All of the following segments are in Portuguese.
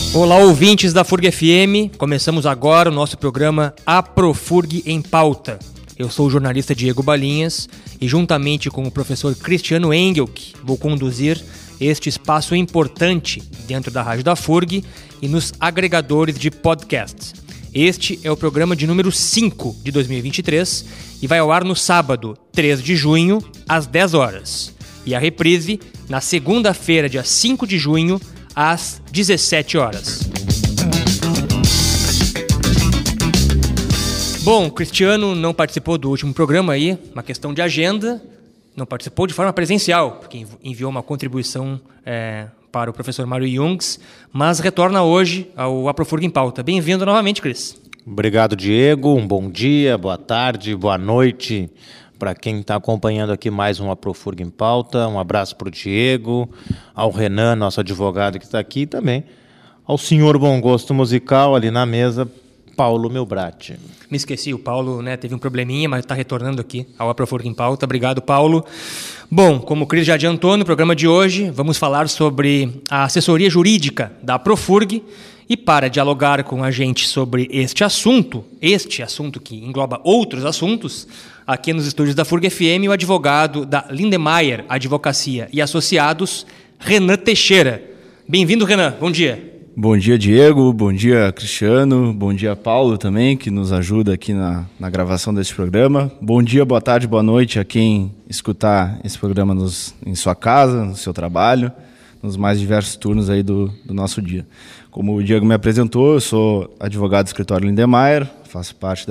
Olá, ouvintes da FURG FM. Começamos agora o nosso programa AproFURG em Pauta. Eu sou o jornalista Diego Balinhas e, juntamente com o professor Cristiano Engelke, vou conduzir este espaço importante dentro da Rádio da FURG e nos agregadores de podcasts. Este é o programa de número 5 de 2023 e vai ao ar no sábado, 3 de junho, às 10 horas. E a reprise na segunda-feira, dia 5 de junho, às 17 horas. Bom, o Cristiano não participou do último programa aí, uma questão de agenda, não participou de forma presencial, porque enviou uma contribuição para o professor Mário Jungs, mas retorna hoje ao AproFURG em Pauta. Bem-vindo novamente, Cris. Obrigado, Diego. Um bom dia, boa tarde, boa noite para quem está acompanhando aqui mais um AproFURG em Pauta. Um abraço para o Diego, ao Renan, nosso advogado que está aqui, e também ao senhor bom gosto musical ali na mesa, Paulo Melbrat. Me esqueci, o Paulo teve um probleminha, mas está retornando aqui ao AproFURG em Pauta. Obrigado, Paulo. Bom, como o Cris já adiantou, no programa de hoje vamos falar sobre a assessoria jurídica da AproFURG. E para dialogar com a gente sobre este assunto que engloba outros assuntos, aqui nos estúdios da FURG FM, o advogado da Lindemeyer Advocacia e Associados, Renan Teixeira. Bem-vindo, Renan. Bom dia. Bom dia, Diego. Bom dia, Cristiano. Bom dia, Paulo também, que nos ajuda aqui na gravação desse programa. Bom dia, boa tarde, boa noite a quem escutar esse programa em sua casa, no seu trabalho, nos mais diversos turnos aí do nosso dia. Como o Diego me apresentou, eu sou advogado do escritório Lindemeyer, faço parte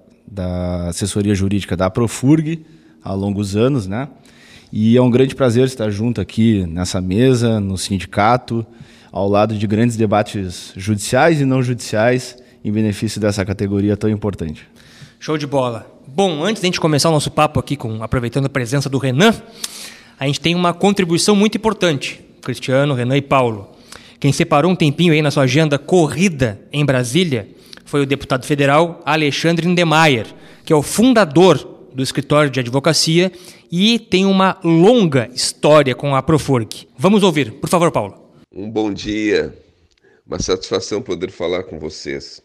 da assessoria jurídica da AproFURG há longos anos, né? E é um grande prazer estar junto aqui nessa mesa, no sindicato, ao lado de grandes debates judiciais e não judiciais em benefício dessa categoria tão importante. Show de bola. Bom, antes de a gente começar o nosso papo aqui, aproveitando a presença do Renan, a gente tem uma contribuição muito importante, Cristiano, Renan e Paulo. Quem separou um tempinho aí na sua agenda corrida em Brasília foi o deputado federal Alexandre Lindemeyer, que é o fundador do escritório de advocacia e tem uma longa história com a AproFURG. Vamos ouvir, por favor, Paulo. Um bom dia, uma satisfação poder falar com vocês.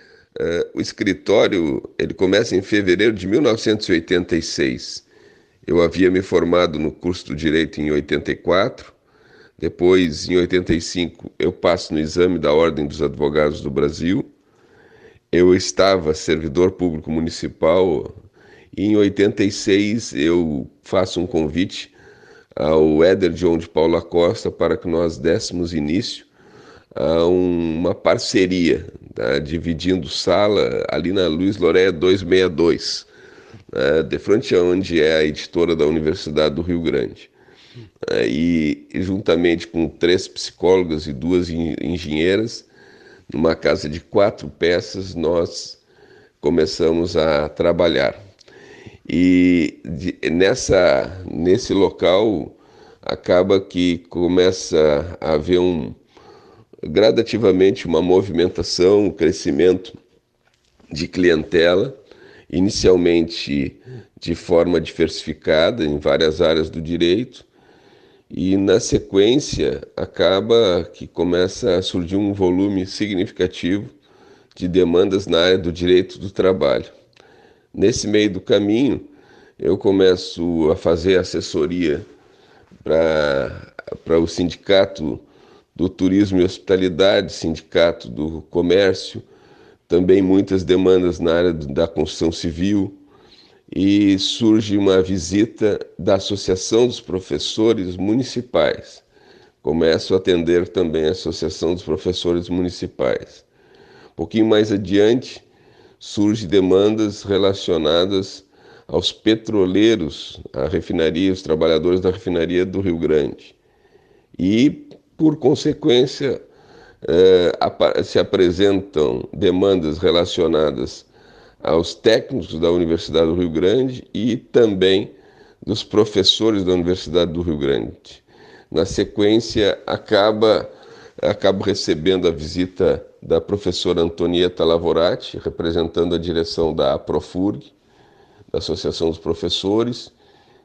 O escritório ele começa em fevereiro de 1986. Eu havia me formado no curso do Direito em 84. Depois, em 85, eu passo no exame da Ordem dos Advogados do Brasil. Eu estava servidor público municipal e em 86 eu faço um convite ao Éder John de Paula Costa para que nós dessemos início a uma parceria, tá? Dividindo sala ali na Luiz Loréia 262, de frente a onde é a editora da Universidade do Rio Grande. E juntamente com 3 psicólogas e 2 engenheiras, numa casa de 4 peças, nós começamos a trabalhar. E nesse local acaba que começa a haver gradativamente uma movimentação, um crescimento de clientela, inicialmente de forma diversificada em várias áreas do direito, e na sequência acaba que começa a surgir um volume significativo de demandas na área do direito do trabalho. Nesse meio do caminho, eu começo a fazer assessoria para o Sindicato do Turismo e Hospitalidade, Sindicato do Comércio, também muitas demandas na área da construção civil, e surge uma visita da Associação dos Professores Municipais. Começo a atender também a Associação dos Professores Municipais. Um pouquinho mais adiante, surgem demandas relacionadas aos petroleiros, à refinaria, os trabalhadores da refinaria do Rio Grande. E, por consequência, se apresentam demandas relacionadas aos técnicos da Universidade do Rio Grande e também dos professores da Universidade do Rio Grande. Na sequência, acabo recebendo a visita da professora Antonieta Lavorati, representando a direção da AproFURG, da Associação dos Professores,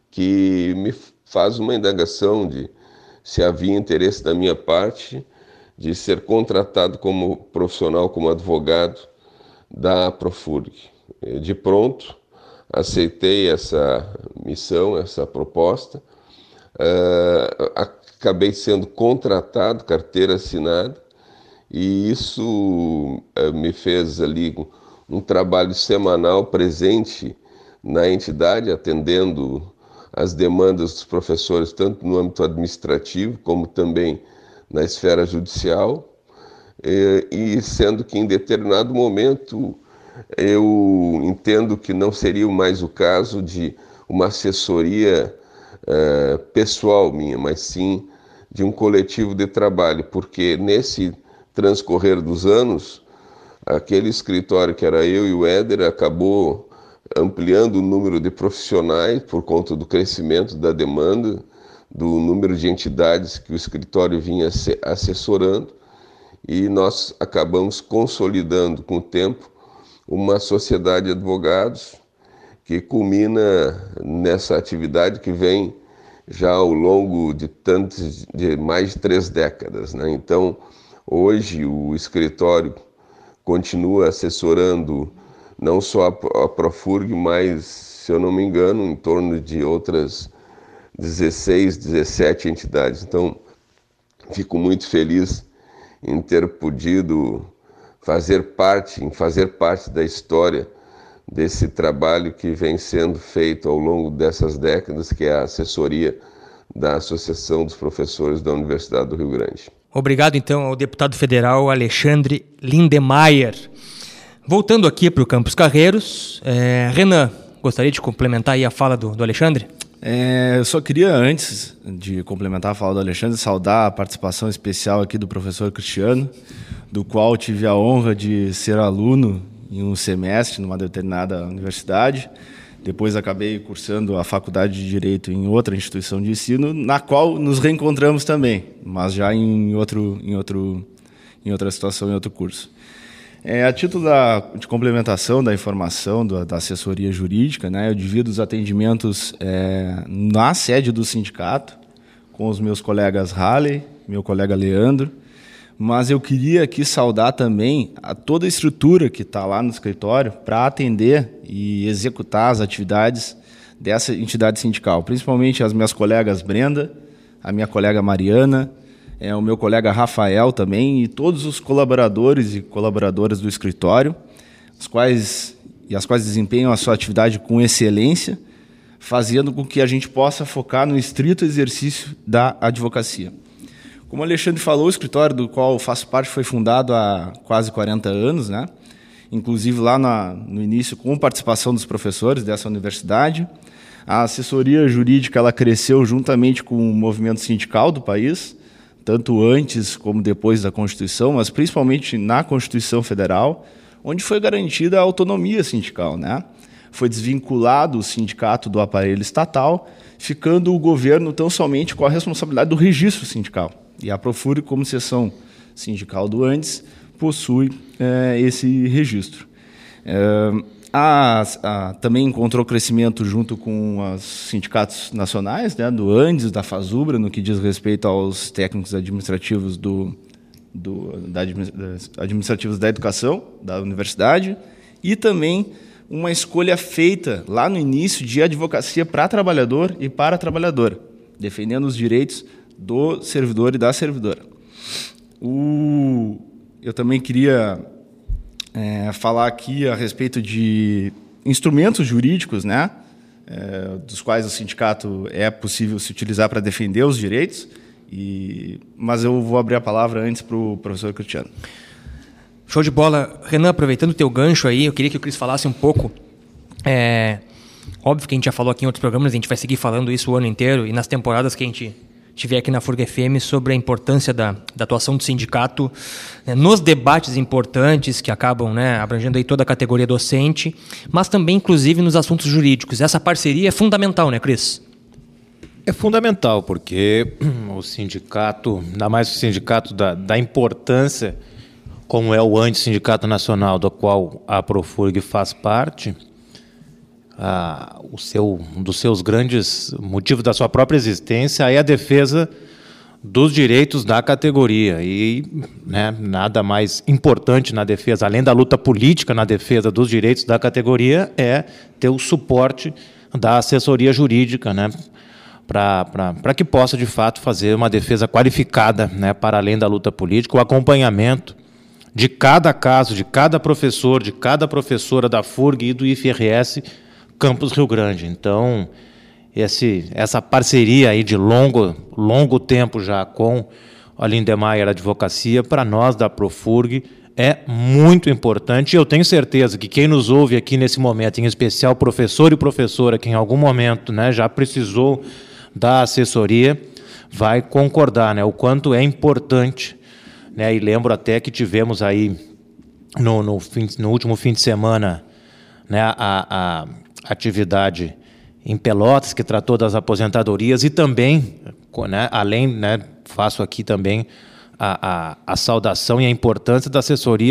que me faz uma indagação de se havia interesse da minha parte de ser contratado como profissional, como advogado da Profurg. De pronto, aceitei essa missão, essa proposta, acabei sendo contratado, carteira assinada, e isso me fez ali um trabalho semanal presente na entidade, atendendo as demandas dos professores, tanto no âmbito administrativo, como também na esfera judicial, e sendo que em determinado momento eu entendo que não seria mais o caso de uma assessoria pessoal minha, mas sim de um coletivo de trabalho, porque nesse transcorrer dos anos, aquele escritório que era eu e o Éder acabou ampliando o número de profissionais por conta do crescimento da demanda, do número de entidades que o escritório vinha assessorando, e nós acabamos consolidando com o tempo uma sociedade de advogados que culmina nessa atividade que vem já ao longo de mais de 3 décadas, né? Então, hoje o escritório continua assessorando não só a Profurg, mas, se eu não me engano, em torno de outras 16, 17 entidades. Então, fico muito feliz em ter podido fazer parte da história desse trabalho que vem sendo feito ao longo dessas décadas, que é a assessoria da Associação dos Professores da Universidade do Rio Grande. Obrigado, então, ao deputado federal Alexandre Lindemeyer. Voltando aqui para o Campus Carreiros, Renan, gostaria de complementar aí a fala do Alexandre? Eu só queria, antes de complementar a fala do Alexandre, saudar a participação especial aqui do professor Cristiano, do qual tive a honra de ser aluno em um semestre numa determinada universidade. Depois acabei cursando a faculdade de Direito em outra instituição de ensino, na qual nos reencontramos também, mas já em outra situação, em outro curso. A título de complementação da informação da assessoria jurídica, né, eu divido os atendimentos na sede do sindicato, com os meus colegas Halley, meu colega Leandro, mas eu queria aqui saudar também toda a estrutura que está lá no escritório para atender e executar as atividades dessa entidade sindical, principalmente as minhas colegas Brenda, a minha colega Mariana, o meu colega Rafael também, e todos os colaboradores e colaboradoras do escritório, as quais desempenham a sua atividade com excelência, fazendo com que a gente possa focar no estrito exercício da advocacia. Como o Alexandre falou, o escritório do qual faço parte foi fundado há quase 40 anos, né? Inclusive lá no início com participação dos professores dessa universidade. A assessoria jurídica ela cresceu juntamente com o movimento sindical do país, tanto antes como depois da Constituição, mas principalmente na Constituição Federal, onde foi garantida a autonomia sindical, né? Foi desvinculado o sindicato do aparelho estatal, ficando o governo tão somente com a responsabilidade do registro sindical. E a Profurg, como seção sindical do ANDES, possui esse registro. Também encontrou crescimento junto com os sindicatos nacionais, né, do ANDES, da FASUBRA, no que diz respeito aos técnicos administrativos administrativos da educação, da universidade, e também uma escolha feita lá no início de advocacia para trabalhador e para trabalhadora, defendendo os direitos do servidor e da servidora. Eu também queria falar aqui a respeito de instrumentos jurídicos, né, dos quais o sindicato é possível se utilizar para defender os direitos, mas eu vou abrir a palavra antes para o professor Cristiano. Show de bola. Renan, aproveitando o teu gancho aí, eu queria que o Cris falasse um pouco. Óbvio que a gente já falou aqui em outros programas, a gente vai seguir falando isso o ano inteiro e nas temporadas que a gente tiver aqui na FURG FM sobre a importância da atuação do sindicato nos debates importantes que acabam, né, abrangendo aí toda a categoria docente, mas também, inclusive, nos assuntos jurídicos. Essa parceria é fundamental, né, Cris? É fundamental, porque o sindicato, ainda mais o sindicato da importância, como é o Sindicato Nacional, do qual a Profurg faz parte, um dos seus grandes motivos da sua própria existência é a defesa dos direitos da categoria. E, né, nada mais importante na defesa, além da luta política na defesa dos direitos da categoria, é ter o suporte da assessoria jurídica, né, para que possa, de fato, fazer uma defesa qualificada, né, para além da luta política, o acompanhamento de cada caso, de cada professor, de cada professora da FURG e do IFRS Campus Rio Grande. Então, essa parceria aí de longo tempo já com a Lindemeyer Advocacia, para nós da Profurg, é muito importante. E eu tenho certeza que quem nos ouve aqui nesse momento, em especial professor e professora, que em algum momento, né, já precisou da assessoria, vai concordar, né, o quanto é importante. Né, e lembro até que tivemos aí, no último fim de semana, né, a atividade em Pelotas, que tratou das aposentadorias, e também, né, além, né, faço aqui também a saudação e a importância da assessoria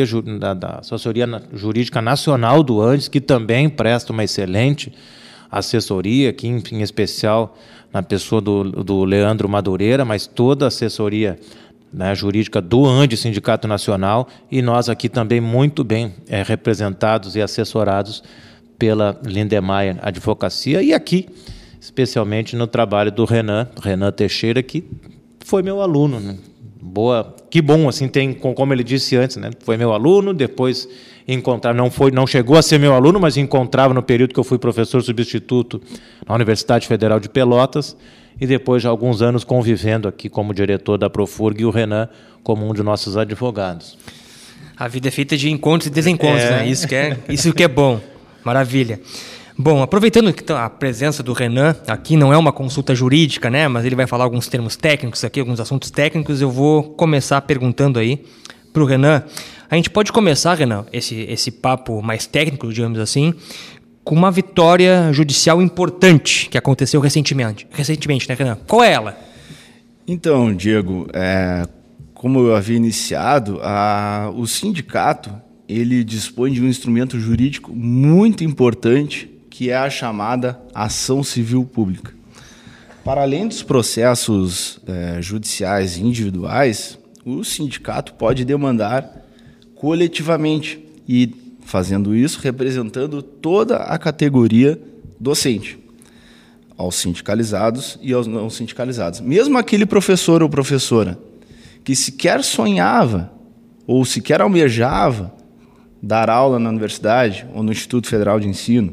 jurídica nacional do Andes, que também presta uma excelente assessoria, aqui em especial na pessoa do Leandro Madureira, mas toda a assessoria, né, jurídica do Andes Sindicato Nacional, e nós aqui também muito bem representados e assessorados pela Lindemeyer Advocacia, e aqui, especialmente no trabalho do Renan Teixeira, que foi meu aluno, né? Que bom, assim, como ele disse antes, né? Foi meu aluno, depois não chegou a ser meu aluno, mas encontrava no período que eu fui professor substituto na Universidade Federal de Pelotas, e depois de alguns anos convivendo aqui como diretor da Profurg, e o Renan como um de nossos advogados. A vida é feita de encontros e desencontros, né? Isso que é bom. Maravilha. Bom, aproveitando que a presença do Renan aqui, não é uma consulta jurídica, né? Mas ele vai falar alguns termos técnicos aqui, alguns assuntos técnicos. Eu vou começar perguntando aí para o Renan. A gente pode começar, Renan, esse papo mais técnico, digamos assim, com uma vitória judicial importante que aconteceu recentemente, né, Renan? Qual é ela? Então, Diego, como eu havia iniciado, o sindicato ele dispõe de um instrumento jurídico muito importante, que é a chamada ação civil pública. Para além dos processos judiciais individuais, o sindicato pode demandar coletivamente e, fazendo isso, representando toda a categoria docente, aos sindicalizados e aos não sindicalizados. Mesmo aquele professor ou professora que sequer sonhava ou sequer almejava dar aula na universidade ou no Instituto Federal de Ensino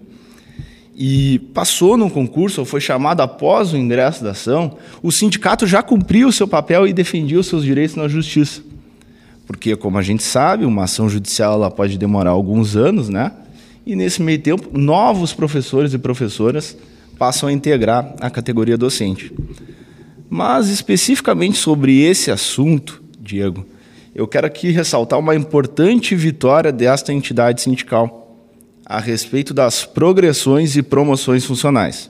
e passou num concurso ou foi chamado após o ingresso da ação, o sindicato já cumpriu o seu papel e defendia os seus direitos na justiça. Porque, como a gente sabe, uma ação judicial ela pode demorar alguns anos, né? E nesse meio tempo, novos professores e professoras passam a integrar a categoria docente. Mas, especificamente sobre esse assunto, Diego, eu quero aqui ressaltar uma importante vitória desta entidade sindical a respeito das progressões e promoções funcionais.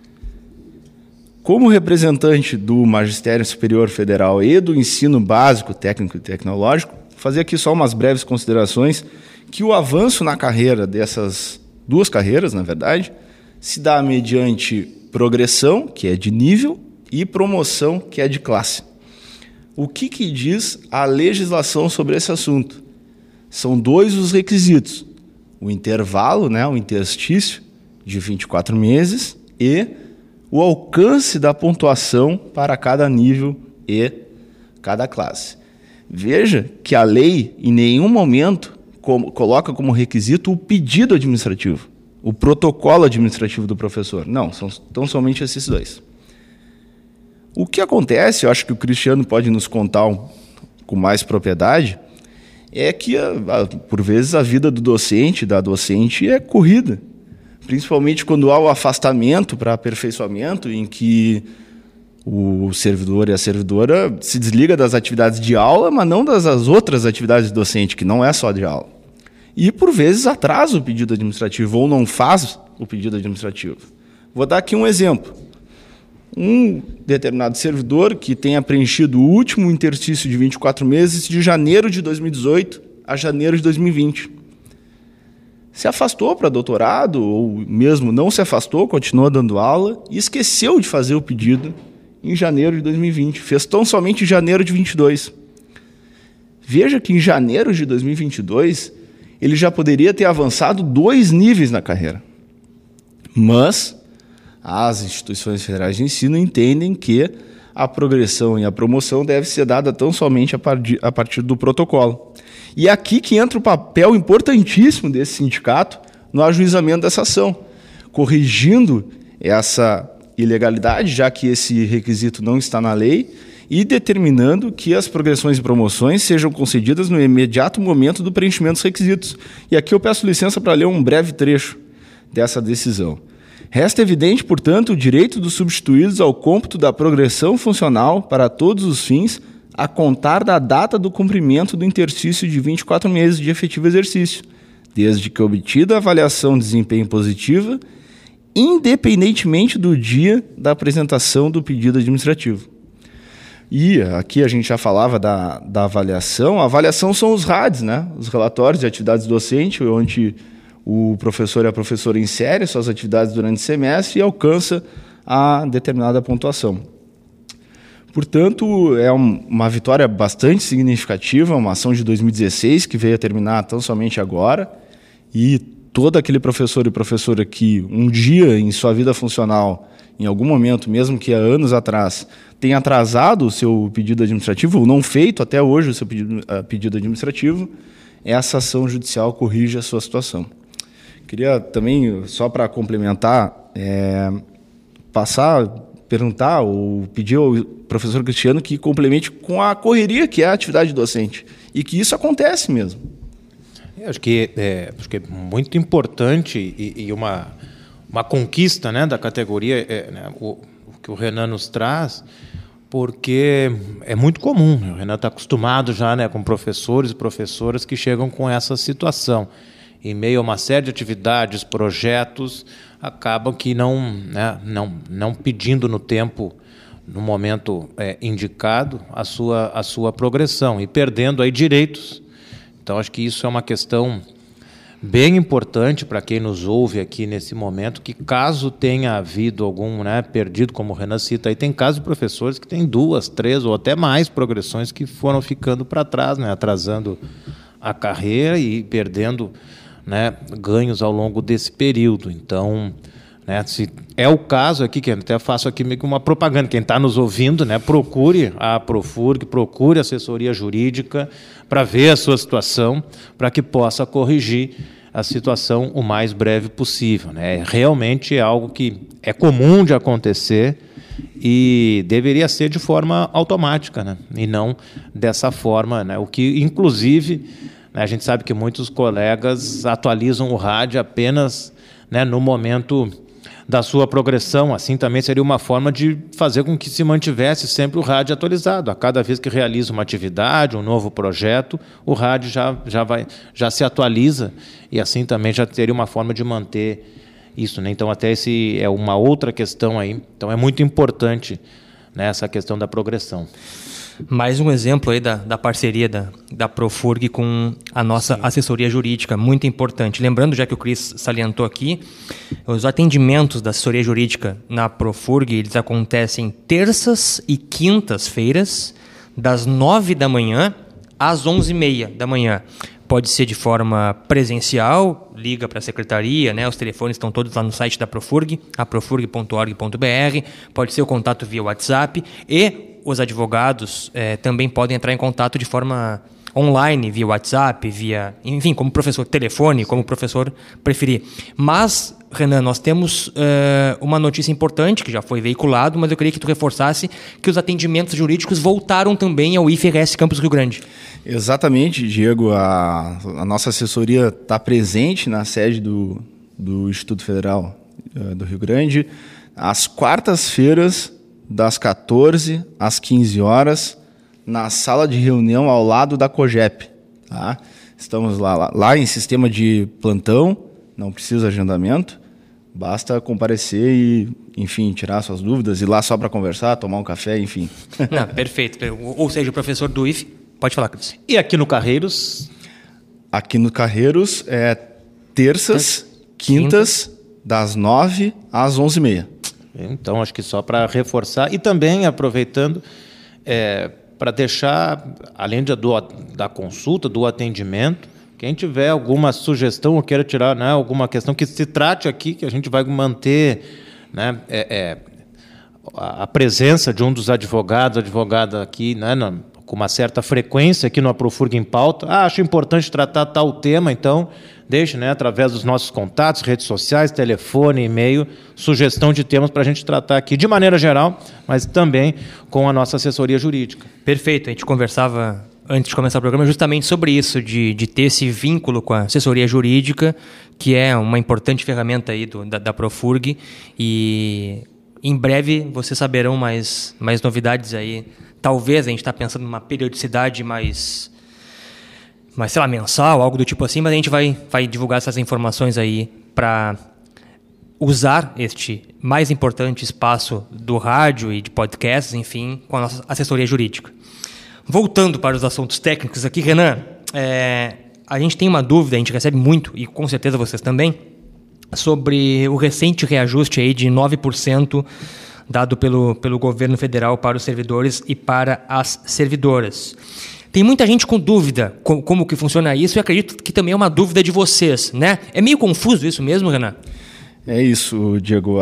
Como representante do Magistério Superior Federal e do ensino básico, técnico e tecnológico, fazer aqui só umas breves considerações que o avanço na carreira dessas duas carreiras, na verdade, se dá mediante progressão, que é de nível, e promoção, que é de classe. O que diz a legislação sobre esse assunto? São dois os requisitos. O intervalo, né, o interstício, de 24 meses, e o alcance da pontuação para cada nível e cada classe. Veja que a lei, em nenhum momento, coloca como requisito o pedido administrativo, o protocolo administrativo do professor. Não, são somente esses dois. O que acontece, eu acho que o Cristiano pode nos contar com mais propriedade, é que, por vezes, a vida do docente, da docente, é corrida. Principalmente quando há o afastamento para aperfeiçoamento, em que o servidor e a servidora se desliga das atividades de aula, mas não das outras atividades docente, que não é só de aula. E, por vezes, atrasa o pedido administrativo ou não faz o pedido administrativo. Vou dar aqui um exemplo. Um determinado servidor que tenha preenchido o último interstício de 24 meses de janeiro de 2018 a janeiro de 2020. Se afastou para doutorado, ou mesmo não se afastou, continuou dando aula, e esqueceu de fazer o pedido em janeiro de 2020. Fez tão somente em janeiro de 22. Veja que em janeiro de 2022, ele já poderia ter avançado 2 níveis na carreira. Mas as instituições federais de ensino entendem que a progressão e a promoção deve ser dada tão somente a partir do protocolo. E é aqui que entra o papel importantíssimo desse sindicato no ajuizamento dessa ação, corrigindo essa ilegalidade, já que esse requisito não está na lei, e determinando que as progressões e promoções sejam concedidas no imediato momento do preenchimento dos requisitos. E aqui eu peço licença para ler um breve trecho dessa decisão. Resta evidente, portanto, o direito dos substituídos ao cômputo da progressão funcional para todos os fins, a contar da data do cumprimento do interstício de 24 meses de efetivo exercício, desde que obtida a avaliação de desempenho positiva, independentemente do dia da apresentação do pedido administrativo. E aqui a gente já falava da avaliação. A avaliação são os RADs, né? Os relatórios de atividades docentes, onde o professor e a professora inserem suas atividades durante o semestre e alcança a determinada pontuação. Portanto, é uma vitória bastante significativa, uma ação de 2016 que veio a terminar tão somente agora, e todo aquele professor e professora que um dia em sua vida funcional, em algum momento, mesmo que há anos atrás, tenha atrasado o seu pedido administrativo, ou não feito até hoje o seu pedido administrativo, essa ação judicial corrige a sua situação. Queria também, só para complementar, perguntar ou pedir ao professor Cristiano que complemente com a correria que é a atividade docente, e que isso acontece mesmo. Acho que é muito importante e uma conquista, né, da categoria, o que o Renan nos traz, porque é muito comum. O Renan está acostumado já, né, com professores e professoras que chegam com essa situação. Em meio a uma série de atividades, projetos, acabam que não pedindo no tempo, no momento indicado, a sua progressão e perdendo aí direitos. Então, acho que isso é uma questão bem importante para quem nos ouve aqui nesse momento, que caso tenha havido algum, né, perdido, como o Renan cita, aí tem casos de professores que têm 2, 3 ou até mais progressões que foram ficando para trás, né, atrasando a carreira e perdendo, né, ganhos ao longo desse período. Então, né, se é o caso aqui, que eu até faço aqui meio que uma propaganda, quem está nos ouvindo, né, procure a Profurg, procure a assessoria jurídica para ver a sua situação, para que possa corrigir a situação o mais breve possível, né? Realmente é algo que é comum de acontecer e deveria ser de forma automática, né, e não dessa forma, né, o que, inclusive, né, a gente sabe que muitos colegas atualizam o RAD apenas, né, no momento da sua progressão. Assim também seria uma forma de fazer com que se mantivesse sempre o RAD atualizado. A cada vez que realiza uma atividade, um novo projeto, o RAD já se atualiza, e assim também já teria uma forma de manter isso, né? Então, até esse é uma outra questão aí. Então, é muito importante, né, essa questão da progressão. Mais um exemplo aí da parceria da Profurg com a nossa assessoria jurídica, muito importante. Lembrando, já que o Cris salientou aqui, os atendimentos da assessoria jurídica na Profurg, eles acontecem terças e quintas-feiras, das 9 da manhã às 11h30 da manhã. Pode ser de forma presencial, liga para a secretaria, né? Os telefones estão todos lá no site da Profurg, aprofurg.org.br. Pode ser o contato via WhatsApp, e os advogados também podem entrar em contato de forma online, via WhatsApp, enfim, como professor, telefone, como o professor preferir. Mas, Renan, nós temos uma notícia importante que já foi veiculado, mas eu queria que tu reforçasse que os atendimentos jurídicos voltaram também ao IFRS Campus Rio Grande. Exatamente, Diego. A nossa assessoria está presente na sede do Instituto Federal do Rio Grande, às quartas-feiras, das 14 às 15 horas, na sala de reunião ao lado da COGEP. Tá? Estamos lá em sistema de plantão, não precisa agendamento, basta comparecer e, enfim, tirar suas dúvidas, ir lá só para conversar, tomar um café, enfim. Não, perfeito. Ou seja, o professor do IF, pode falar, Cris. E aqui no Carreiros? Aqui no Carreiros é terças, quintas, das 9 às 11h30. Então, acho que só para reforçar e também aproveitando para deixar, além da consulta, do atendimento, quem tiver alguma sugestão ou queira tirar, né, alguma questão que se trate aqui, que a gente vai manter, né, a presença de um dos advogada aqui, né, com uma certa frequência aqui no Aprofurg em Pauta. Acho importante tratar tal tema, então deixe, né, através dos nossos contatos, redes sociais, telefone, e-mail, sugestão de temas para a gente tratar aqui de maneira geral, mas também com a nossa assessoria jurídica. Perfeito, a gente conversava antes de começar o programa justamente sobre isso, de ter esse vínculo com a assessoria jurídica, que é uma importante ferramenta aí da Aprofurg, e em breve vocês saberão mais novidades aí. Talvez a gente está pensando numa periodicidade mais, sei lá, mensal, algo do tipo assim, mas a gente vai divulgar essas informações aí para usar este mais importante espaço do rádio e de podcasts, enfim, com a nossa assessoria jurídica. Voltando para os assuntos técnicos aqui, Renan, a gente tem uma dúvida, a gente recebe muito, e com certeza vocês também, sobre o recente reajuste aí de 9% dado pelo governo federal para os servidores e para as servidoras. Tem muita gente com dúvida como que funciona isso, e acredito que também é uma dúvida de vocês, né? É meio confuso isso mesmo, Renan? É isso, Diego.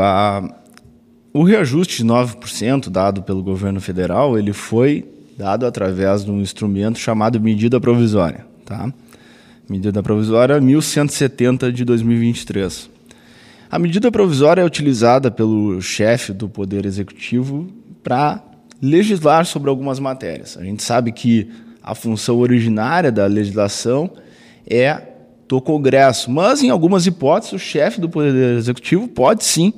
O reajuste de 9% dado pelo governo federal, ele foi dado através de um instrumento chamado medida provisória, tá? Medida provisória 1170 de 2023. A medida provisória é utilizada pelo chefe do Poder Executivo para legislar sobre algumas matérias. A gente sabe que a função originária da legislação é do Congresso, mas em algumas hipóteses o chefe do Poder Executivo pode sim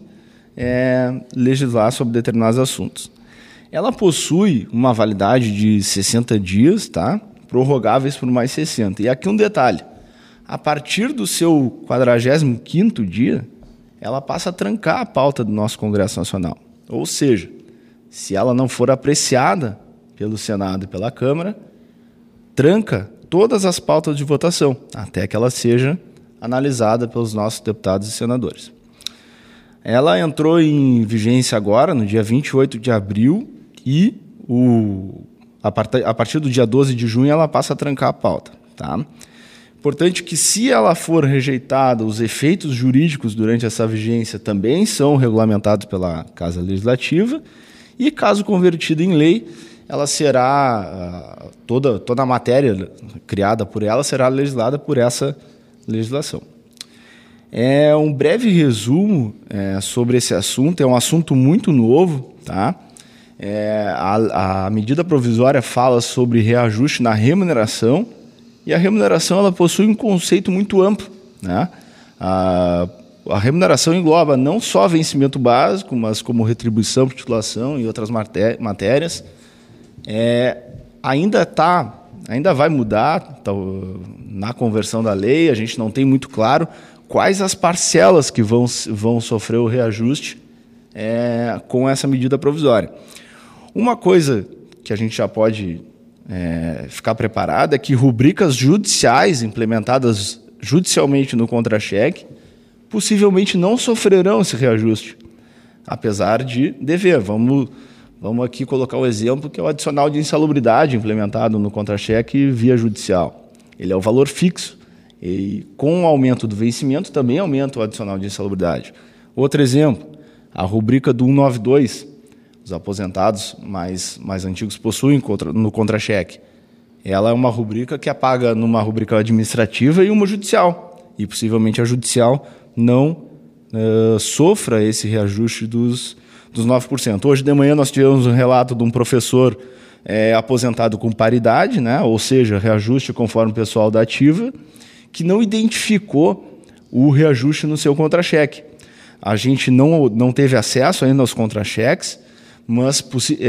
legislar sobre determinados assuntos. Ela possui uma validade de 60 dias, tá? Prorrogáveis por mais 60. E aqui um detalhe, a partir do seu 45º dia, ela passa a trancar a pauta do nosso Congresso Nacional. Ou seja, se ela não for apreciada pelo Senado e pela Câmara, tranca todas as pautas de votação, até que ela seja analisada pelos nossos deputados e senadores. Ela entrou em vigência agora, no dia 28 de abril, e a partir do dia 12 de junho ela passa a trancar a pauta, tá? Importante que, se ela for rejeitada, os efeitos jurídicos durante essa vigência também são regulamentados pela Casa Legislativa, e, caso convertida em lei, ela será, toda a matéria criada por ela será legislada por essa legislação. Um breve resumo sobre esse assunto. É um assunto muito novo, tá? A medida provisória fala sobre reajuste na remuneração, e a remuneração ela possui um conceito muito amplo, né? A remuneração engloba não só vencimento básico, mas como retribuição por titulação e outras matérias. Ainda vai mudar na conversão da lei, a gente não tem muito claro quais as parcelas que vão sofrer o reajuste com essa medida provisória. Uma coisa que a gente já pode ficar preparado é que rubricas judiciais implementadas judicialmente no contra-cheque possivelmente não sofrerão esse reajuste, apesar de dever. Vamos aqui colocar o exemplo, que é o adicional de insalubridade implementado no contra-cheque via judicial. Ele é o valor fixo, e com o aumento do vencimento também aumenta o adicional de insalubridade. Outro exemplo, a rubrica do 192, os aposentados mais antigos possuem no contra-cheque. Ela é uma rubrica que é paga numa rubrica administrativa e uma judicial, e possivelmente a judicial não sofra esse reajuste dos 9%. Hoje de manhã nós tivemos um relato de um professor aposentado com paridade, né? Ou seja, reajuste conforme o pessoal da ativa, que não identificou o reajuste no seu contra-cheque. A gente não teve acesso ainda aos contra-cheques, mas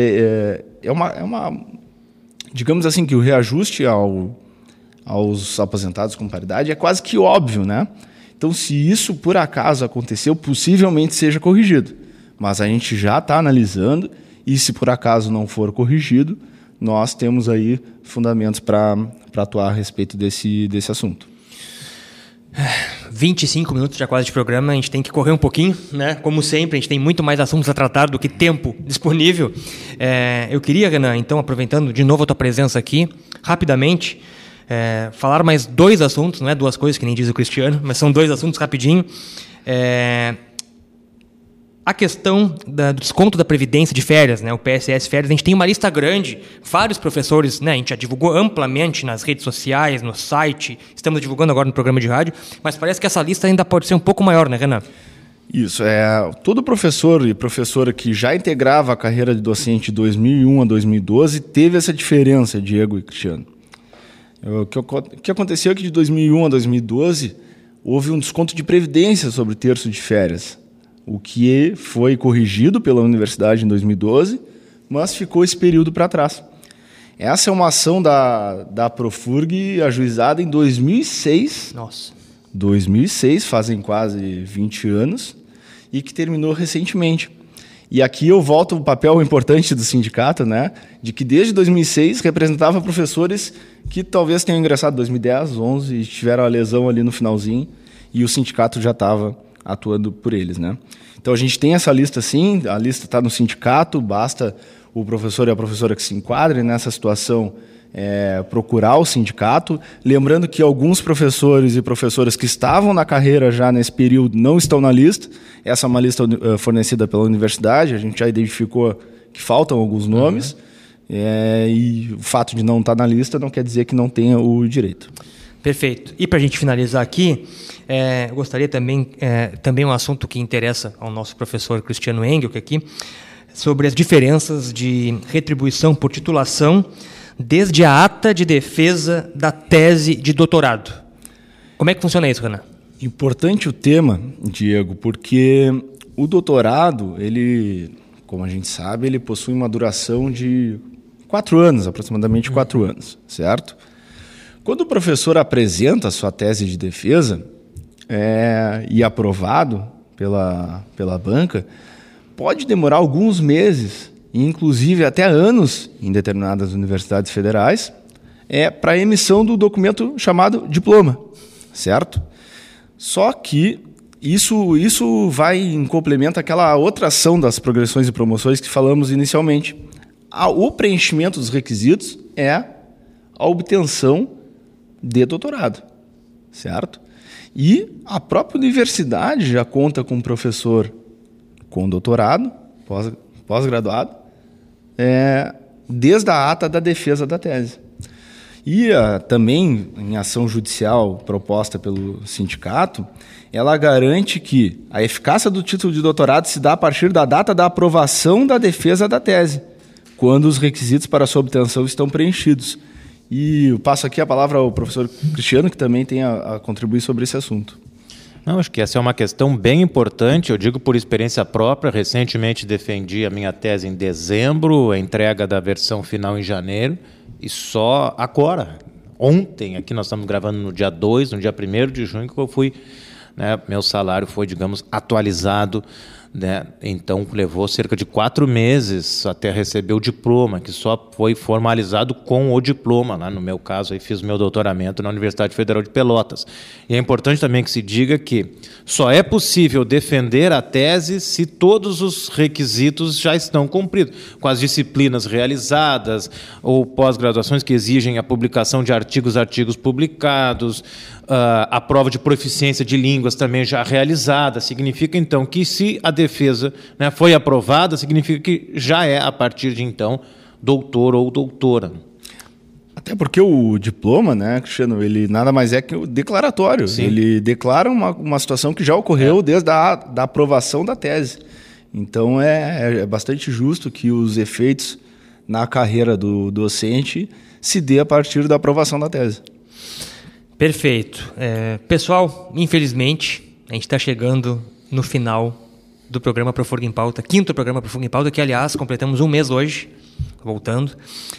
digamos assim, que o reajuste aos aposentados com paridade é quase que óbvio, né? Então, se isso por acaso aconteceu, possivelmente seja corrigido. Mas a gente já está analisando, e se por acaso não for corrigido, nós temos aí fundamentos para atuar a respeito desse assunto. 25 minutos já quase de programa, a gente tem que correr um pouquinho, né? Como sempre, a gente tem muito mais assuntos a tratar do que tempo disponível. Eu queria, Renan, então, aproveitando de novo a tua presença aqui, rapidamente, falar mais 2 assuntos, não é 2 coisas que nem diz o Cristiano, mas são 2 assuntos rapidinho. A questão do desconto da Previdência de férias, né, o PSS Férias, a gente tem uma lista grande, vários professores, né, a gente já divulgou amplamente nas redes sociais, no site, estamos divulgando agora no programa de rádio, mas parece que essa lista ainda pode ser um pouco maior, né, Renan? Isso, todo professor e professora que já integrava a carreira de docente de 2001 a 2012 teve essa diferença, Diego e Cristiano. O que aconteceu é que de 2001 a 2012 houve um desconto de previdência sobre o terço de férias, o que foi corrigido pela universidade em 2012, mas ficou esse período para trás. Essa é uma ação da Profurg ajuizada em 2006. Nossa. 2006, fazem quase 20 anos, e que terminou recentemente. E aqui eu volto ao papel importante do sindicato, né, de que desde 2006 representava professores que talvez tenham ingressado em 2010, 2011 e tiveram a lesão ali no finalzinho, e o sindicato já estava atuando por eles, né? Então a gente tem essa lista sim, a lista está no sindicato, basta o professor e a professora que se enquadrem nessa situação procurar o sindicato. Lembrando que alguns professores e professoras que estavam na carreira já nesse período não estão na lista. Essa é uma lista fornecida pela universidade, a gente já identificou que faltam alguns nomes, e o fato de não estar na lista não quer dizer que não tenha o direito. Perfeito. E para a gente finalizar aqui, eu gostaria também um assunto que interessa ao nosso professor Cristiano Engelk aqui, sobre as diferenças de retribuição por titulação desde a ata de defesa da tese de doutorado. Como é que funciona isso, Renan? Importante o tema, Diego, porque o doutorado, ele, como a gente sabe, ele possui uma duração de 4 anos, aproximadamente 4 anos, certo? Quando o professor apresenta a sua tese de defesa e aprovado pela banca, pode demorar alguns meses, inclusive até anos, em determinadas universidades federais, para a emissão do documento chamado diploma, certo? Só que isso vai em complemento àquela outra ação das progressões e promoções que falamos inicialmente. O preenchimento dos requisitos é a obtenção de doutorado, certo? E a própria universidade já conta com um professor com doutorado, pós-graduado, desde a ata da defesa da tese. E também, em ação judicial proposta pelo sindicato, ela garante que a eficácia do título de doutorado se dá a partir da data da aprovação da defesa da tese, quando os requisitos para sua obtenção estão preenchidos. E eu passo aqui a palavra ao professor Cristiano, que também tem a contribuir sobre esse assunto. Não, acho que essa é uma questão bem importante, eu digo por experiência própria. Recentemente defendi a minha tese em dezembro, a entrega da versão final em janeiro, e só agora, ontem, aqui nós estamos gravando no dia 2, no dia 1º de junho, que eu fui, né, meu salário foi, digamos, atualizado, né? Então levou cerca de 4 meses até receber o diploma, que só foi formalizado com o diploma. Lá no meu caso, aí fiz meu doutoramento na Universidade Federal de Pelotas. E é importante também que se diga que só é possível defender a tese se todos os requisitos já estão cumpridos, com as disciplinas realizadas ou pós-graduações que exigem a publicação de artigos publicados, a prova de proficiência de línguas também já realizada. Significa, então, que se a defesa, né, foi aprovada, significa que já é, a partir de então, doutor ou doutora. Até porque o diploma, né, Cristiano, ele nada mais é que o declaratório. Sim. Ele declara uma situação que já ocorreu desde da aprovação da tese. Então, é bastante justo que os efeitos na carreira do docente se dê a partir da aprovação da tese. Perfeito. Pessoal, infelizmente, a gente está chegando no final do programa Profurg em Pauta, 5º programa Profurg em Pauta, que, aliás, completamos 1 mês hoje, voltando.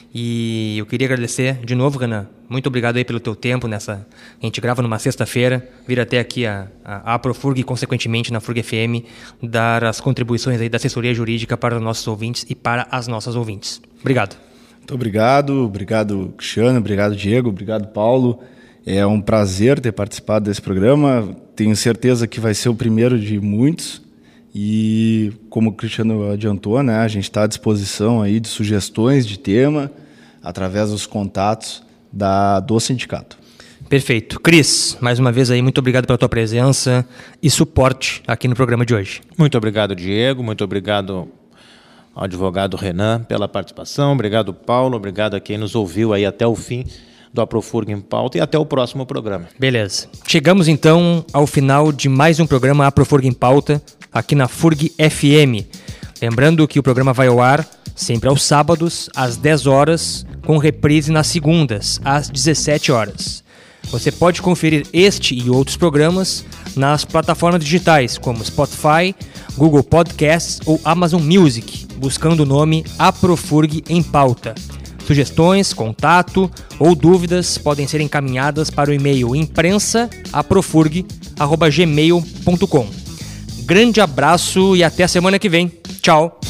E eu queria agradecer de novo, Renan. Muito obrigado aí pelo teu tempo nessa... A gente grava numa sexta-feira, vir até aqui a Profurg e, consequentemente, na Furg FM, dar as contribuições aí da assessoria jurídica para os nossos ouvintes e para as nossas ouvintes. Obrigado. Muito obrigado. Obrigado, Cristiano. Obrigado, Diego. Obrigado, Paulo. É um prazer ter participado desse programa. Tenho certeza que vai ser o primeiro de muitos. E como o Cristiano adiantou, né, a gente está à disposição aí de sugestões de tema através dos contatos do sindicato. Perfeito. Cris, mais uma vez aí, muito obrigado pela tua presença e suporte aqui no programa de hoje. Muito obrigado, Diego. Muito obrigado ao advogado Renan pela participação. Obrigado, Paulo. Obrigado a quem nos ouviu aí até o fim do Aprofurg em Pauta e até o próximo programa. Beleza. Chegamos então ao final de mais um programa Aprofurg em Pauta aqui na FURG FM. Lembrando que o programa vai ao ar sempre aos sábados, às 10 horas, com reprise nas segundas, às 17 horas. Você pode conferir este e outros programas nas plataformas digitais como Spotify, Google Podcasts ou Amazon Music, buscando o nome Aprofurg em Pauta. Sugestões, contato ou dúvidas podem ser encaminhadas para o e-mail imprensa@aprofurg.gmail.com. Grande abraço e até a semana que vem. Tchau!